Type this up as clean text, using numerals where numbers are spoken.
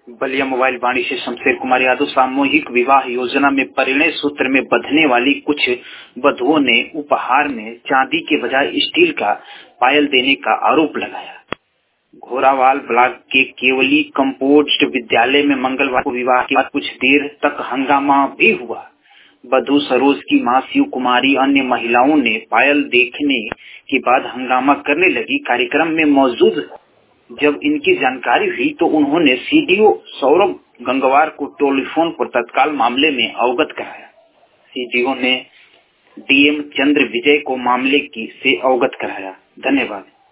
Ballia mobile वाणी से शमशेर कुमार यादव। सामूहिक विवाह योजना में परिणय सूत्र में बंधने वाली कुछ वधुओं ने उपहार में चांदी के बजाय स्टील का पायल देने का आरोप लगाया। घोरावाल ब्लॉक के केवली कंपोस्ट विद्यालय में मंगलवार को विवाह के बाद कुछ देर तक हंगामा भी हुआ। वधु सरोज की मां शिव कुमारी अन्य महिलाओं ने पायल देखने के बाद हंगामा करने लगी। कार्यक्रम में मौजूद जब इनकी जानकारी हुई तो उन्होंने सीडीओ सौरभ गंगवार को टेलीफोन पर तत्काल मामले में अवगत कराया। सीडीओ ने डीएम चंद्र विजय को मामले से अवगत कराया। धन्यवाद।